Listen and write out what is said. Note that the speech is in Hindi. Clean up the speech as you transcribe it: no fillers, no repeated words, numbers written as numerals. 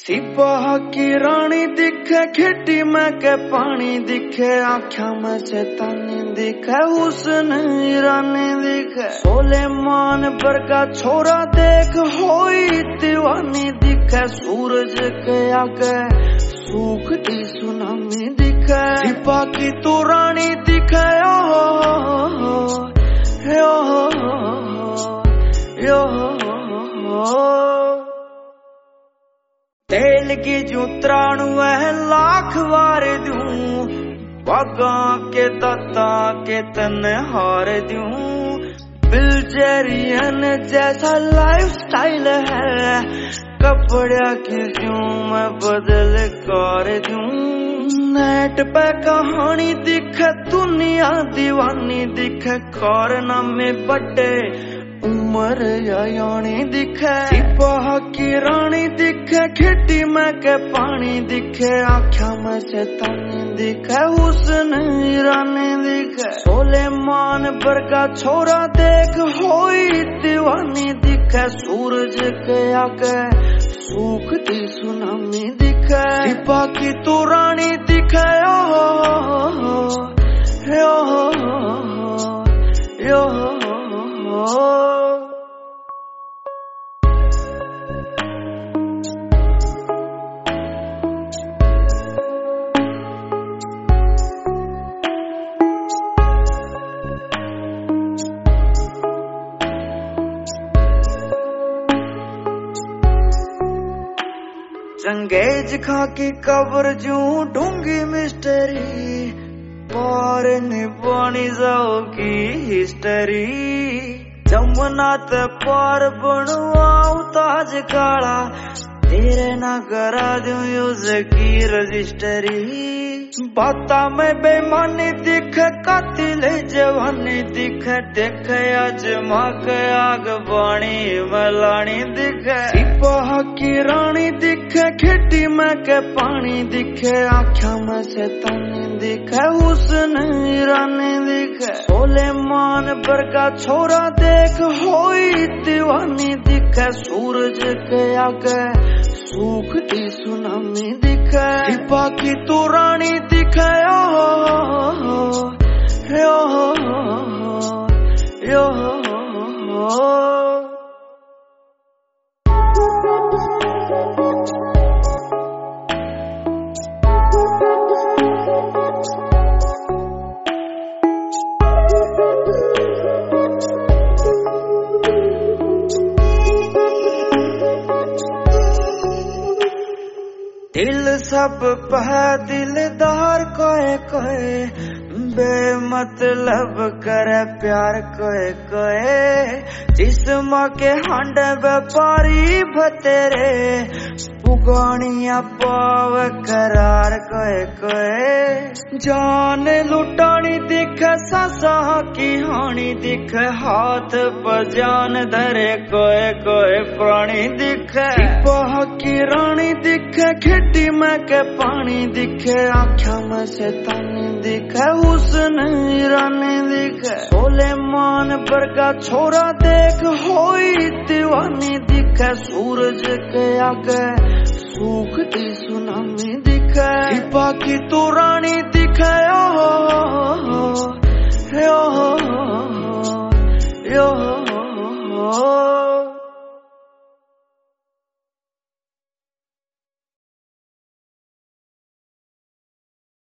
सिपाह की रानी दिखे, खिटी में के पानी दिखे, आँखों में शैतानी दिखे, हुस्न ईरानी दिखे। सुलेमान वर्गा छोरा देख होई दीवानी दिखे, सूरज के आगे सूखती सुनामी दिखे। सिपाह की तो रानी दिखे, तेल की जो त्राणु है लाख वार दूं, बागा के दाता के तन हार दूं। बिल्जेरियन जैसा लाइफ स्टाइल है, कपड़ा की क्यों मैं बदल कर दूं। नेट पे कहानी दिखे, दुनिया दीवानी दिखे, कारनामे बड़े उम्र यानी दिखे। सिपाह की रानी दिखे, खिटी में के पानी दिखे, आँखों में शैतानी दिखे, हुस्न ईरानी दिखे। सुलेमान वर्गा छोरा देख होई दीवानी दिखे, सूरज के आगे सूखती सुनामी दिखे। सिपाह की तो रानी दिखे, चंगेज खा की कब्र जू ढूंगी मिस्टरी, पार निभानी जाओ की हिस्टरी। जमुना ते पार बनवाऊं ताज काला, तेरे ना करा दूं यूज की रजिस्टरी। बाता में बेमानी दिखे, कातिल जवानी दिखे, देखे अजमा के आग बाणी मलानी दिखे। सिपाह की रानी दिखे, खिटी में के पानी दिखे, आँखों में शैतानी दिखे, हुस्न ईरानी दिखे। सुलेमान वर्गा छोरा देख होई दीवानी दिखे, सूरज के आगे सूखती सुनामी दिखे। सिपाह की तो रानी दिखे, दिल सब पह दिलदार कोए कोए, बेमतलब करे प्यार कोए कोए। जिस्म के हांड व्यापारी भतेरे, पुगानिया पाव करार कोए कोए। जान लुटानी दिखे, सासा की हानी दिखे, हाथ पर जान धरे कोए कोए प्राणी दिखे। सिपाह की रानी दिखे, खिटी में के पानी दिखे, आँखों में शैतानी दिखे, हुस्न ईरानी दिखे। सुलेमान वर्गा छोरा देख होई दीवानी दिखे, सूरज के आगे सूखती सुनामी दिखे। सिपाह की तो रानी दिखे,